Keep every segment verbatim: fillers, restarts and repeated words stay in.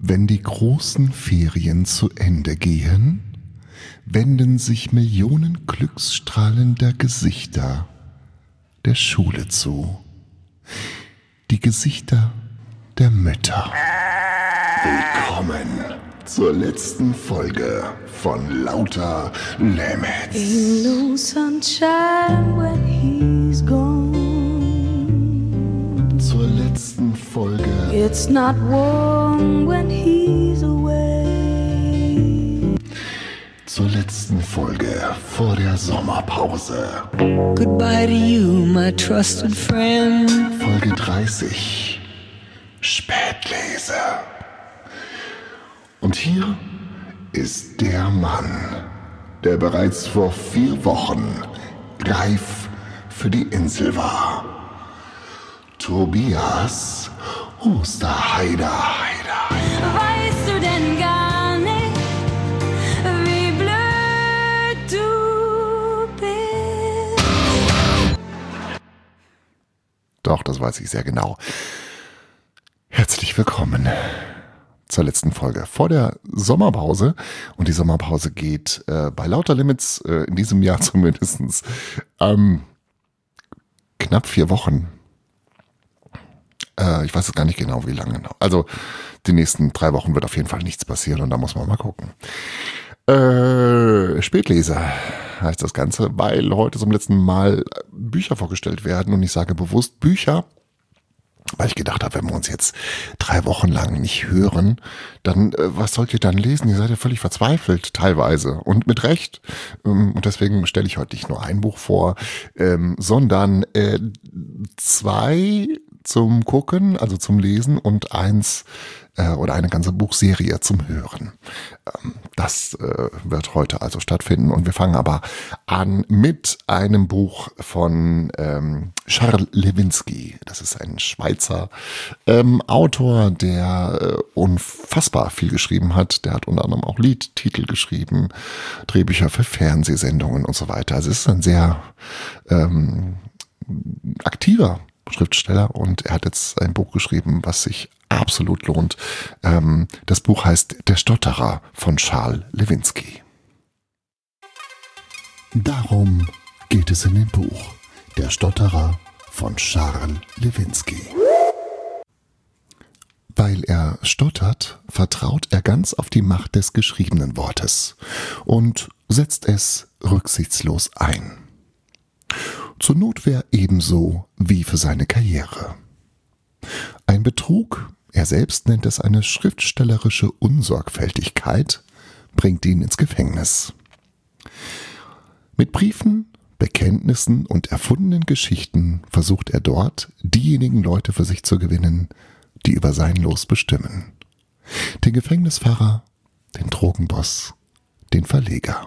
Wenn die großen Ferien zu Ende gehen, wenden sich Millionen glücksstrahlender Gesichter der Schule zu. Die Gesichter der Mütter. Willkommen zur letzten Folge von Lauter Limits. Ain't no sunshine when he's gone. Zur letzten Folge. It's not warm when he's away. Zur letzten Folge vor der Sommerpause. Goodbye to you, my trusted friend. Folge dreißig. Spätleser. Und hier ist der Mann, der bereits vor vier Wochen reif für die Insel war. Tobias Osterheider. Heider, Heider. Weißt du denn gar nicht, wie blöd du bist? Doch, das weiß ich sehr genau. Herzlich willkommen zur letzten Folge vor der Sommerpause. Und die Sommerpause geht äh, bei Lauter Limits, äh, in diesem Jahr zumindest, ähm, knapp vier Wochen. Äh, ich weiß jetzt gar nicht genau, wie lange. Also die nächsten drei Wochen wird auf jeden Fall nichts passieren und da muss man mal gucken. Äh, Spätleser heißt das Ganze, weil heute zum letzten Mal Bücher vorgestellt werden. Und ich sage bewusst Bücher, weil ich gedacht habe, wenn wir uns jetzt drei Wochen lang nicht hören, dann, äh, was sollt ihr dann lesen? Ihr seid ja völlig verzweifelt, teilweise. Und mit Recht. Ähm, und deswegen stelle ich heute nicht nur ein Buch vor, ähm, sondern äh, zwei zum Gucken, also zum Lesen und eins äh, oder eine ganze Buchserie zum Hören. Ähm, das äh, wird heute also stattfinden. Und wir fangen aber an mit einem Buch von ähm, Charles Lewinsky. Das ist ein Schweizer ähm, Autor, der äh, unfassbar viel geschrieben hat. Der hat unter anderem auch Liedtitel geschrieben, Drehbücher für Fernsehsendungen und so weiter. Also es ist ein sehr ähm, aktiver Schriftsteller und er hat jetzt ein Buch geschrieben, was sich absolut lohnt. Ähm, das Buch heißt Der Stotterer von Charles Lewinsky. Darum geht es in dem Buch Der Stotterer von Charles Lewinsky. Weil er stottert, vertraut er ganz auf die Macht des geschriebenen Wortes und setzt es rücksichtslos ein. Zur Notwehr ebenso wie für seine Karriere. Ein Betrug, er selbst nennt es eine schriftstellerische Unsorgfältigkeit, bringt ihn ins Gefängnis. Mit Briefen, Bekenntnissen und erfundenen Geschichten versucht er dort, diejenigen Leute für sich zu gewinnen, die über sein Los bestimmen. Den Gefängnisfahrer, den Drogenboss, den Verleger.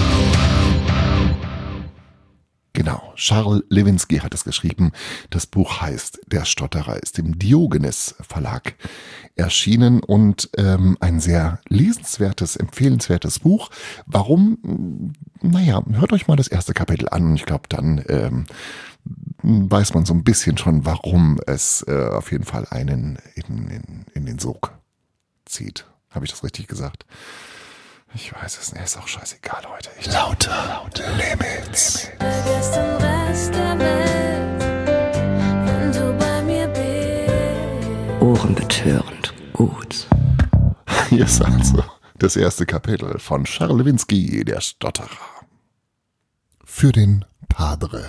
Genau, Charles Lewinsky hat es geschrieben. Das Buch heißt Der Stotterer, ist im Diogenes Verlag erschienen und ähm, ein sehr lesenswertes, empfehlenswertes Buch. Warum? Naja, hört euch mal das erste Kapitel an und ich glaube, dann ähm, weiß man so ein bisschen schon, warum es äh, auf jeden Fall einen in, in, in den Sog zieht. Habe ich das richtig gesagt? Ich weiß es nicht, ist auch scheißegal heute. Ich lauter, lauter Limits. Vergiss den Rest der Welt, wenn du bei mir bist. Ohrenbetörend gut. Hier ist also das erste Kapitel von Charles Lewinsky, Der Stotterer. Für den Padre.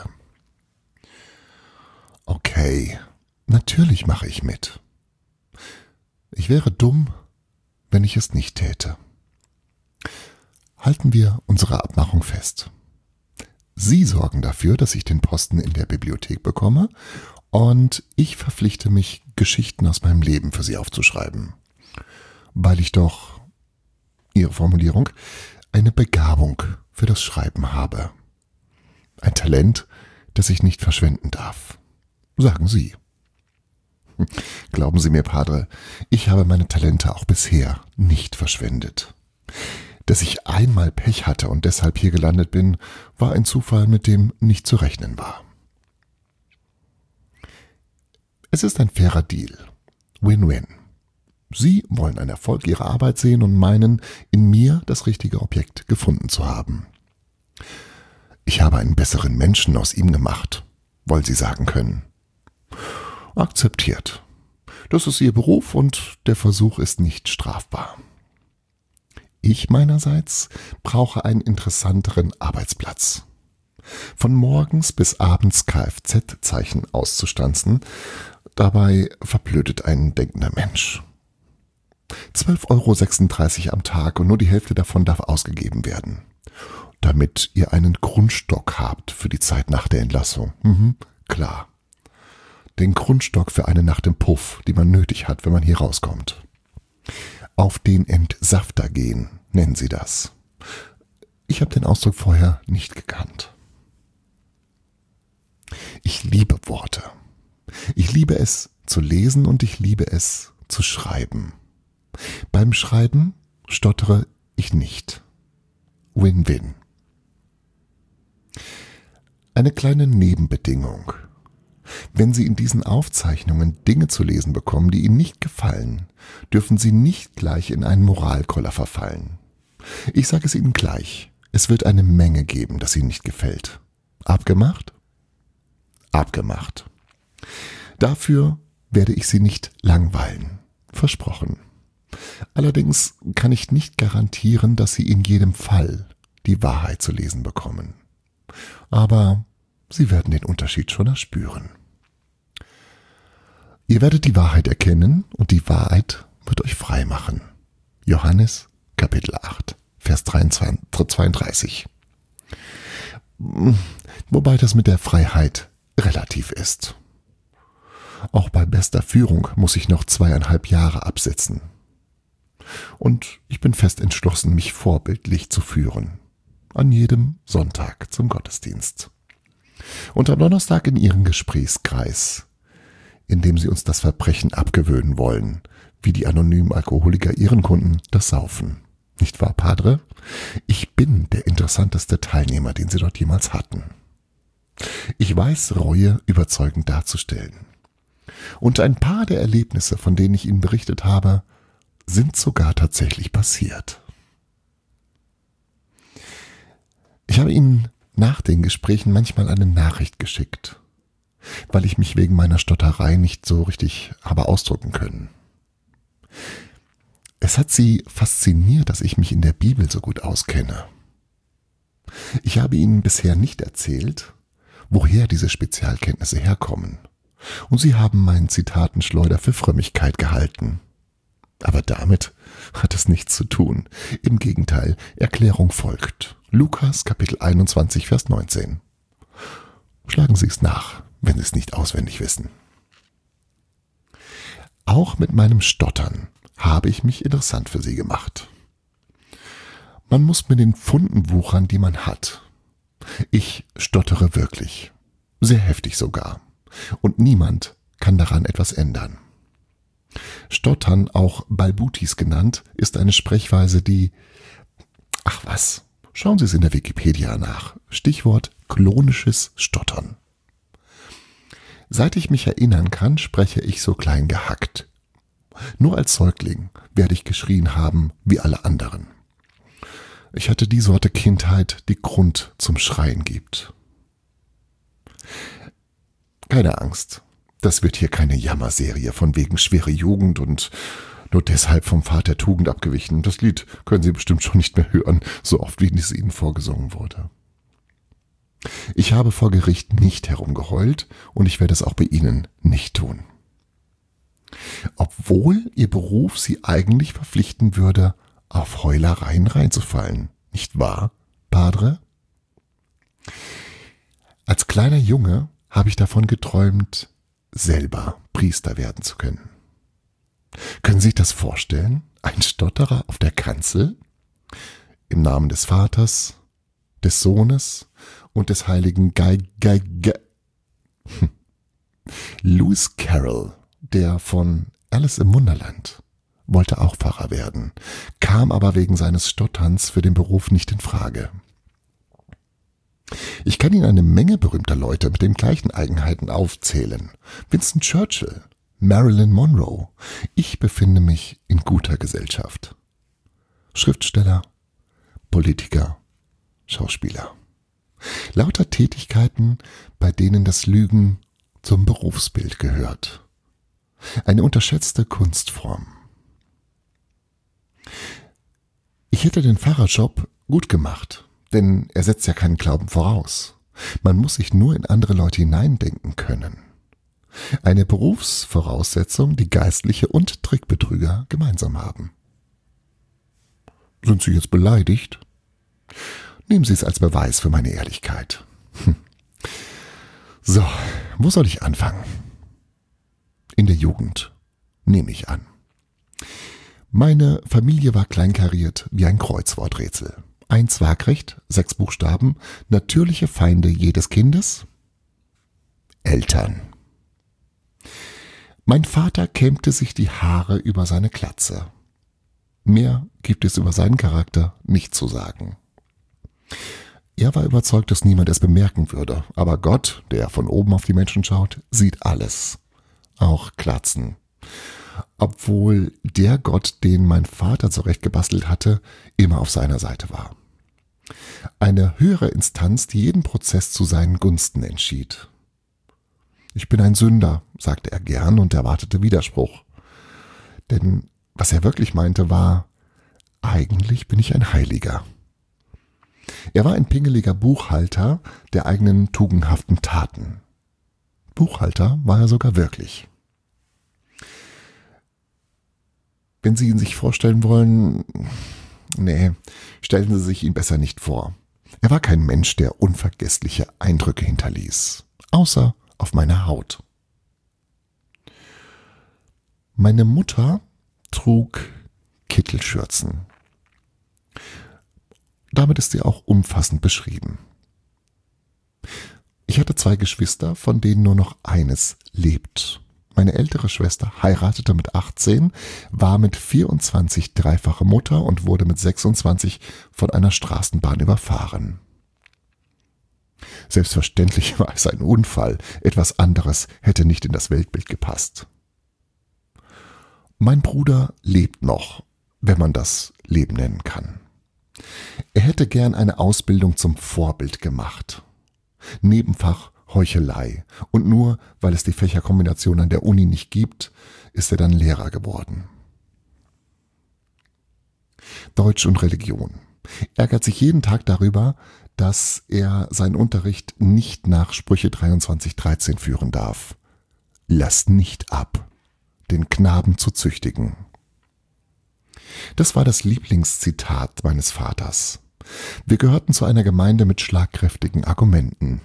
Okay, natürlich mache ich mit. Ich wäre dumm, wenn ich es nicht täte. Halten wir unsere Abmachung fest. Sie sorgen dafür, dass ich den Posten in der Bibliothek bekomme und ich verpflichte mich, Geschichten aus meinem Leben für Sie aufzuschreiben. Weil ich doch, Ihre Formulierung, eine Begabung für das Schreiben habe. Ein Talent, das ich nicht verschwenden darf. Sagen Sie. Glauben Sie mir, Padre, ich habe meine Talente auch bisher nicht verschwendet. Dass ich einmal Pech hatte und deshalb hier gelandet bin, war ein Zufall, mit dem nicht zu rechnen war. Es ist ein fairer Deal. Win-win. Sie wollen einen Erfolg Ihrer Arbeit sehen und meinen, in mir das richtige Objekt gefunden zu haben. Ich habe einen besseren Menschen aus ihm gemacht, wollen Sie sagen können. Akzeptiert. Das ist Ihr Beruf und der Versuch ist nicht strafbar. Ich meinerseits brauche einen interessanteren Arbeitsplatz. Von morgens bis abends Kfz-Zeichen auszustanzen, dabei verblödet ein denkender Mensch. zwölf Euro sechsunddreißig am Tag und nur die Hälfte davon darf ausgegeben werden. Damit ihr einen Grundstock habt für die Zeit nach der Entlassung. Mhm, klar. Den Grundstock für eine Nacht im Puff, die man nötig hat, wenn man hier rauskommt. Auf den Entsafter gehen, nennen sie das. Ich habe den Ausdruck vorher nicht gekannt. Ich liebe Worte. Ich liebe es zu lesen und ich liebe es zu schreiben. Beim Schreiben stottere ich nicht. Win-win. Eine kleine Nebenbedingung. Wenn Sie in diesen Aufzeichnungen Dinge zu lesen bekommen, die Ihnen nicht gefallen, dürfen Sie nicht gleich in einen Moralkoller verfallen. Ich sage es Ihnen gleich, es wird eine Menge geben, das Ihnen nicht gefällt. Abgemacht? Abgemacht. Dafür werde ich Sie nicht langweilen. Versprochen. Allerdings kann ich nicht garantieren, dass Sie in jedem Fall die Wahrheit zu lesen bekommen. Aber Sie werden den Unterschied schon erspüren. Ihr werdet die Wahrheit erkennen und die Wahrheit wird euch frei machen. Johannes, Kapitel acht, Vers zweiunddreißig. Wobei das mit der Freiheit relativ ist. Auch bei bester Führung muss ich noch zweieinhalb Jahre absitzen. Und ich bin fest entschlossen, mich vorbildlich zu führen. An jedem Sonntag zum Gottesdienst. Und am Donnerstag in Ihren Gesprächskreis, in dem Sie uns das Verbrechen abgewöhnen wollen, wie die anonymen Alkoholiker Ihren Kunden das Saufen. Nicht wahr, Padre? Ich bin der interessanteste Teilnehmer, den Sie dort jemals hatten. Ich weiß, Reue überzeugend darzustellen. Und ein paar der Erlebnisse, von denen ich Ihnen berichtet habe, sind sogar tatsächlich passiert. Ich habe Ihnen nach den Gesprächen manchmal eine Nachricht geschickt, weil ich mich wegen meiner Stotterei nicht so richtig habe ausdrücken können. Es hat Sie fasziniert, dass ich mich in der Bibel so gut auskenne. Ich habe Ihnen bisher nicht erzählt, woher diese Spezialkenntnisse herkommen. Und Sie haben meinen Zitatenschleuder für Frömmigkeit gehalten. Aber damit hat es nichts zu tun. Im Gegenteil, Erklärung folgt. Lukas, Kapitel einundzwanzig, Vers neunzehn. Schlagen Sie es nach, wenn Sie es nicht auswendig wissen. Auch mit meinem Stottern habe ich mich interessant für Sie gemacht. Man muss mit den Pfunden wuchern, die man hat. Ich stottere wirklich. Sehr heftig sogar. Und niemand kann daran etwas ändern. Stottern, auch Balbutis genannt, ist eine Sprechweise, die... Ach was, schauen Sie es in der Wikipedia nach. Stichwort klonisches Stottern. Seit ich mich erinnern kann, spreche ich so klein gehackt. Nur als Säugling werde ich geschrien haben wie alle anderen. Ich hatte die Sorte Kindheit, die Grund zum Schreien gibt. Keine Angst, das wird hier keine Jammerserie von wegen schwere Jugend und nur deshalb vom Pfad der Tugend abgewichen. Das Lied können Sie bestimmt schon nicht mehr hören, so oft wie es Ihnen vorgesungen wurde. Ich habe vor Gericht nicht herumgeheult und ich werde es auch bei Ihnen nicht tun. Obwohl Ihr Beruf Sie eigentlich verpflichten würde, auf Heulereien reinzufallen. Nicht wahr, Padre? Als kleiner Junge habe ich davon geträumt, selber Priester werden zu können. Können Sie sich das vorstellen? Ein Stotterer auf der Kanzel? Im Namen des Vaters, des Sohnes und des heiligen Gei... Gei... Gei... Hm. Lewis Carroll, der von Alice im Wunderland, wollte auch Pfarrer werden, kam aber wegen seines Stotterns für den Beruf nicht in Frage. Ich kann Ihnen eine Menge berühmter Leute mit den gleichen Eigenheiten aufzählen. Winston Churchill, Marilyn Monroe. Ich befinde mich in guter Gesellschaft. Schriftsteller, Politiker, Schauspieler. Lauter Tätigkeiten, bei denen das Lügen zum Berufsbild gehört. Eine unterschätzte Kunstform. Ich hätte den Pfarrerjob gut gemacht, denn er setzt ja keinen Glauben voraus. Man muss sich nur in andere Leute hineindenken können. Eine Berufsvoraussetzung, die Geistliche und Trickbetrüger gemeinsam haben. Sind Sie jetzt beleidigt? Nehmen Sie es als Beweis für meine Ehrlichkeit. Hm. So, wo soll ich anfangen? In der Jugend, nehme ich an. Meine Familie war kleinkariert wie ein Kreuzworträtsel. Eins waagrecht, sechs Buchstaben, natürliche Feinde jedes Kindes? Eltern. Mein Vater kämmte sich die Haare über seine Glatze. Mehr gibt es über seinen Charakter nicht zu sagen. Er war überzeugt, dass niemand es bemerken würde, aber Gott, der von oben auf die Menschen schaut, sieht alles, auch Glatzen. Obwohl der Gott, den mein Vater zurechtgebastelt hatte, immer auf seiner Seite war. Eine höhere Instanz, die jeden Prozess zu seinen Gunsten entschied. Ich bin ein Sünder, sagte er gern und erwartete Widerspruch. Denn was er wirklich meinte war, eigentlich bin ich ein Heiliger. Er war ein pingeliger Buchhalter der eigenen tugendhaften Taten. Buchhalter war er sogar wirklich. Wenn Sie ihn sich vorstellen wollen, nee, stellen Sie sich ihn besser nicht vor. Er war kein Mensch, der unvergessliche Eindrücke hinterließ, außer auf meiner Haut. Meine Mutter trug Kittelschürzen. Damit ist sie auch umfassend beschrieben. Ich hatte zwei Geschwister, von denen nur noch eines lebt. Meine ältere Schwester heiratete mit achtzehn, war mit vierundzwanzig dreifache Mutter und wurde mit sechsundzwanzig von einer Straßenbahn überfahren. Selbstverständlich war es ein Unfall, etwas anderes hätte nicht in das Weltbild gepasst. Mein Bruder lebt noch, wenn man das Leben nennen kann. Er hätte gern eine Ausbildung zum Vorbild gemacht. Nebenfach Heuchelei. Und nur, weil es die Fächerkombination an der Uni nicht gibt, ist er dann Lehrer geworden. Deutsch und Religion. Ärgert sich jeden Tag darüber, dass er seinen Unterricht nicht nach Sprüche dreiundzwanzig dreizehn führen darf. Lass nicht ab, den Knaben zu züchtigen. Das war das Lieblingszitat meines Vaters. Wir gehörten zu einer Gemeinde mit schlagkräftigen Argumenten.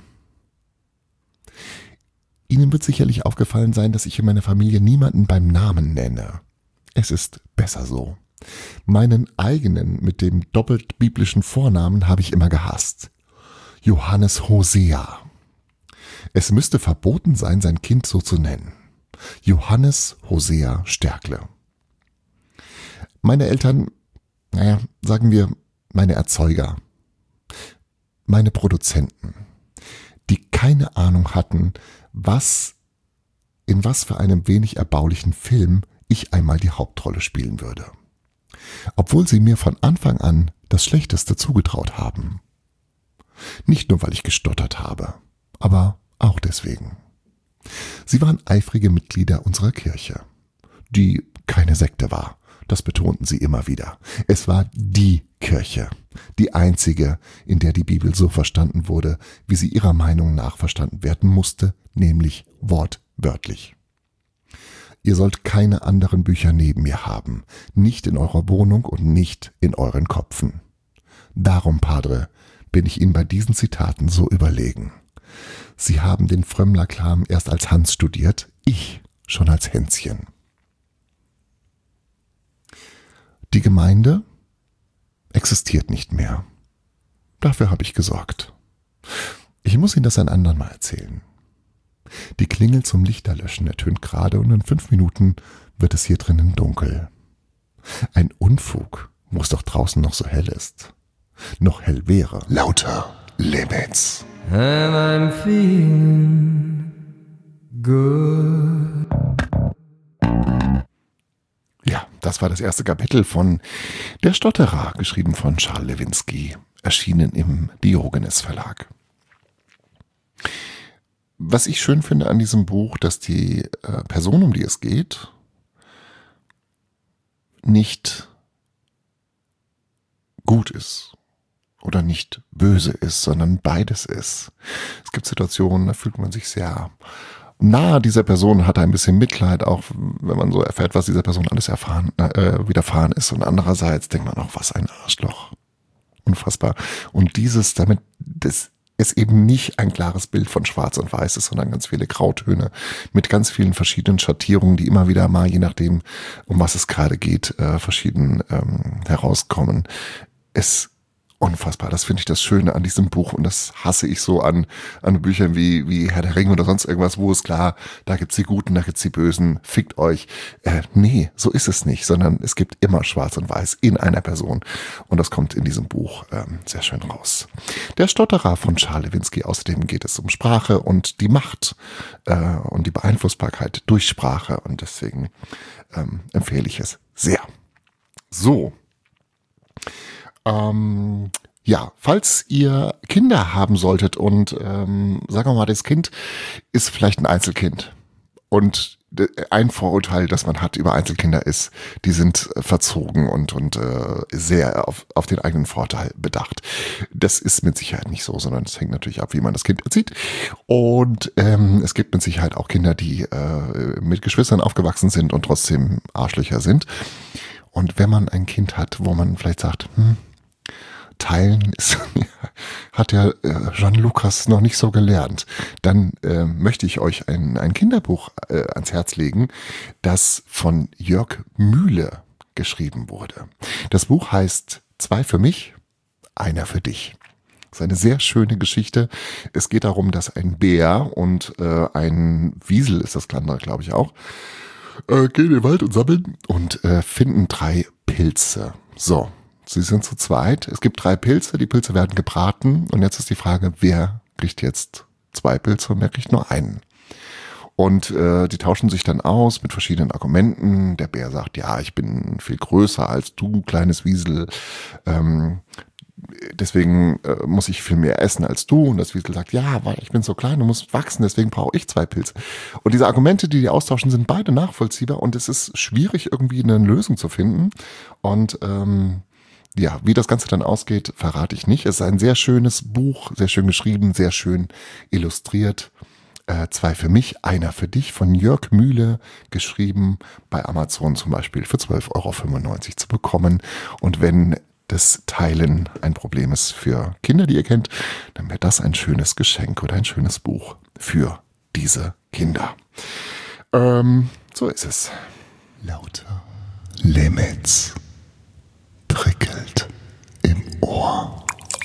Ihnen wird sicherlich aufgefallen sein, dass ich in meiner Familie niemanden beim Namen nenne. Es ist besser so. Meinen eigenen mit dem doppelt biblischen Vornamen habe ich immer gehasst. Johannes Hosea. Es müsste verboten sein, sein Kind so zu nennen. Johannes Hosea Stärkle. Meine Eltern, naja, sagen wir, meine Erzeuger, meine Produzenten, die keine Ahnung hatten, was, in was für einem wenig erbaulichen Film ich einmal die Hauptrolle spielen würde. Obwohl sie mir von Anfang an das Schlechteste zugetraut haben. Nicht nur, weil ich gestottert habe, aber auch deswegen. Sie waren eifrige Mitglieder unserer Kirche, die keine Sekte war. Das betonten sie immer wieder. Es war die Kirche, die einzige, in der die Bibel so verstanden wurde, wie sie ihrer Meinung nach verstanden werden musste, nämlich wortwörtlich. Ihr sollt keine anderen Bücher neben mir haben, nicht in eurer Wohnung und nicht in euren Köpfen. Darum, Padre, bin ich Ihnen bei diesen Zitaten so überlegen. Sie haben den Frömmlerkram erst als Hans studiert, ich schon als Hänschen. Die Gemeinde existiert nicht mehr. Dafür habe ich gesorgt. Ich muss Ihnen das ein andern Mal erzählen. Die Klingel zum Lichterlöschen ertönt gerade und in fünf Minuten wird es hier drinnen dunkel. Ein Unfug, wo es doch draußen noch so hell ist. Noch hell wäre. Lauter Limits. And I'm feeling good. das war das erste Kapitel von Der Stotterer, geschrieben von Charles Lewinsky, erschienen im Diogenes Verlag. Was ich schön finde an diesem Buch, dass die äh, Person, um die es geht, nicht gut ist oder nicht böse ist, sondern beides ist. Es gibt Situationen, da fühlt man sich sehr nahe dieser Person, hat ein bisschen Mitleid, auch wenn man so erfährt, was dieser Person alles erfahren, äh, widerfahren ist. Und andererseits denkt man auch, was ein Arschloch. Unfassbar. Und dieses, damit, das ist eben nicht ein klares Bild von Schwarz und Weiß ist, sondern ganz viele Grautöne mit ganz vielen verschiedenen Schattierungen, die immer wieder mal, je nachdem, um was es gerade geht, äh, verschieden ähm, herauskommen. Es unfassbar, das finde ich das Schöne an diesem Buch und das hasse ich so an, an Büchern wie, wie Herr der Ringe oder sonst irgendwas, wo es klar, da gibt's die Guten, da gibt's die Bösen, fickt euch. Äh, nee, so ist es nicht, sondern es gibt immer Schwarz und Weiß in einer Person und das kommt in diesem Buch ähm, sehr schön raus. Der Stotterer von Charles Lewinsky, außerdem geht es um Sprache und die Macht äh, und die Beeinflussbarkeit durch Sprache und deswegen ähm, empfehle ich es sehr. So. Ähm, ja, falls ihr Kinder haben solltet und ähm, sagen wir mal, das Kind ist vielleicht ein Einzelkind und ein Vorurteil, das man hat über Einzelkinder ist, die sind verzogen und und äh, sehr auf auf den eigenen Vorteil bedacht. Das ist mit Sicherheit nicht so, sondern es hängt natürlich ab, wie man das Kind erzieht. Und ähm, es gibt mit Sicherheit auch Kinder, die äh, mit Geschwistern aufgewachsen sind und trotzdem Arschlöcher sind. Und wenn man ein Kind hat, wo man vielleicht sagt, hm, Teilen ist, hat ja äh, Jean Lucas noch nicht so gelernt, dann äh, möchte ich euch ein, ein Kinderbuch äh, ans Herz legen, das von Jörg Mühle geschrieben wurde. Das Buch heißt Zwei für mich, einer für dich. Das ist eine sehr schöne Geschichte. Es geht darum, dass ein Bär und äh, ein Wiesel, ist das andere, glaube ich auch, äh, gehen in den Wald und sammeln und äh, finden drei Pilze. So. Sie sind zu zweit. Es gibt drei Pilze. Die Pilze werden gebraten. Und jetzt ist die Frage, wer kriegt jetzt zwei Pilze und wer kriegt nur einen? Und äh, die tauschen sich dann aus mit verschiedenen Argumenten. Der Bär sagt, ja, ich bin viel größer als du, kleines Wiesel. Ähm, deswegen äh, muss ich viel mehr essen als du. Und das Wiesel sagt, ja, weil ich bin so klein und muss wachsen, deswegen brauche ich zwei Pilze. Und diese Argumente, die die austauschen, sind beide nachvollziehbar. Und es ist schwierig, irgendwie eine Lösung zu finden. Und ähm, ja, wie das Ganze dann ausgeht, verrate ich nicht. Es ist ein sehr schönes Buch, sehr schön geschrieben, sehr schön illustriert. Äh, zwei für mich, einer für dich, von Jörg Mühle, geschrieben, bei Amazon zum Beispiel für zwölf Euro fünfundneunzig zu bekommen. Und wenn das Teilen ein Problem ist für Kinder, die ihr kennt, dann wäre das ein schönes Geschenk oder ein schönes Buch für diese Kinder. Ähm, so ist es. Lauter Limits prickelt im Ohr.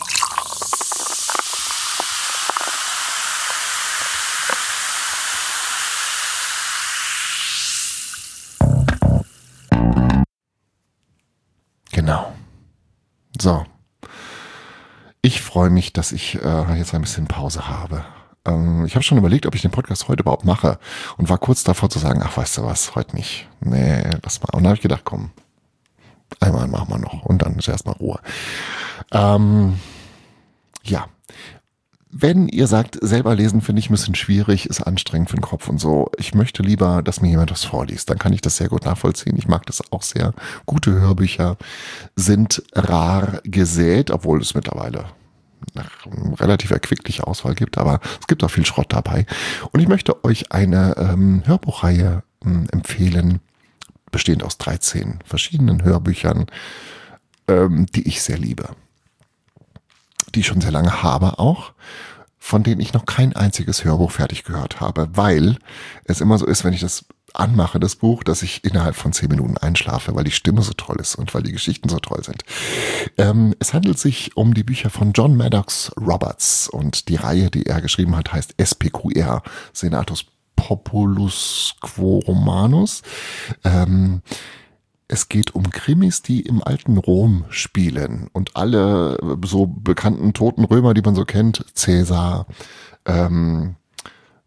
Genau. So. Ich freue mich, dass ich äh, jetzt ein bisschen Pause habe. Ähm, ich habe schon überlegt, ob ich den Podcast heute überhaupt mache und war kurz davor zu sagen, ach, weißt du was, heute nicht. Nee, lass mal. Und dann habe ich gedacht, komm, einmal machen wir noch und dann ist erstmal Ruhe. Ähm, ja. Wenn ihr sagt, selber lesen finde ich ein bisschen schwierig, ist anstrengend für den Kopf und so. Ich möchte lieber, dass mir jemand was vorliest. Dann kann ich das sehr gut nachvollziehen. Ich mag das auch sehr. Gute Hörbücher sind rar gesät, obwohl es mittlerweile eine relativ erquickliche Auswahl gibt. Aber es gibt auch viel Schrott dabei. Und ich möchte euch eine ähm, Hörbuchreihe ähm, empfehlen, bestehend aus dreizehn verschiedenen Hörbüchern, ähm, die ich sehr liebe. Die ich schon sehr lange habe auch, von denen ich noch kein einziges Hörbuch fertig gehört habe, weil es immer so ist, wenn ich das anmache, das Buch, dass ich innerhalb von zehn Minuten einschlafe, weil die Stimme so toll ist und weil die Geschichten so toll sind. Ähm, es handelt sich um die Bücher von John Maddox Roberts und die Reihe, die er geschrieben hat, heißt S P Q R, Senatus Populus Quo Romanus. Ähm, Es geht um Krimis, die im alten Rom spielen und alle so bekannten toten Römer, die man so kennt, Cäsar, ähm,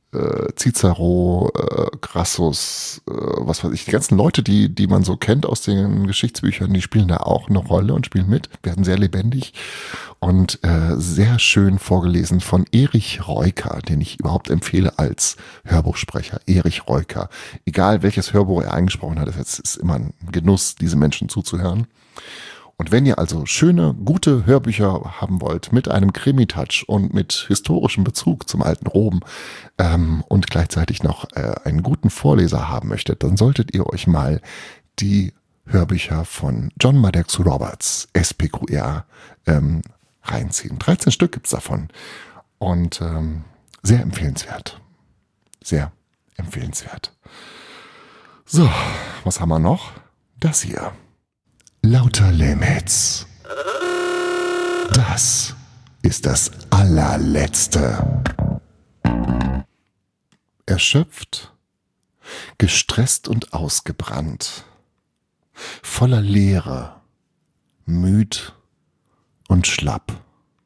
äh, Cicero, äh, Crassus, äh, was weiß ich, die ganzen Leute, die, die man so kennt aus den Geschichtsbüchern, die spielen da auch eine Rolle und spielen mit, werden sehr lebendig und äh, sehr schön vorgelesen von Erich Reuker, den ich überhaupt empfehle als Hörbuchsprecher. Erich Reuker. Egal welches Hörbuch er eingesprochen hat, es ist immer ein Genuss, diese Menschen zuzuhören. Und wenn ihr also schöne, gute Hörbücher haben wollt, mit einem Krimi-Touch und mit historischem Bezug zum alten Rom ähm, und gleichzeitig noch äh, einen guten Vorleser haben möchtet, dann solltet ihr euch mal die Hörbücher von John Maddux Roberts, S P Q R, ähm, reinziehen. dreizehn Stück gibt's davon. Und ähm, sehr empfehlenswert. Sehr empfehlenswert. So, was haben wir noch? Das hier. Lauter Limits. Das ist das allerletzte. Erschöpft, gestresst und ausgebrannt, voller Leere, müd und schlapp.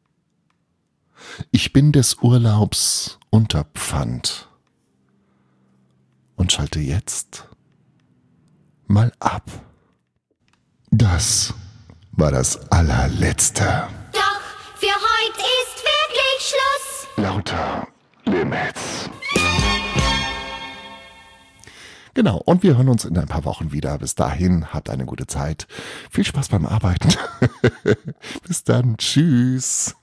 Ich bin des Urlaubs unter Pfand und schalte jetzt mal ab. Das war das allerletzte. Doch für heute ist wirklich Schluss. Lauter Limits. Genau, und wir hören uns in ein paar Wochen wieder. Bis dahin, habt eine gute Zeit. Viel Spaß beim Arbeiten. Bis dann, tschüss.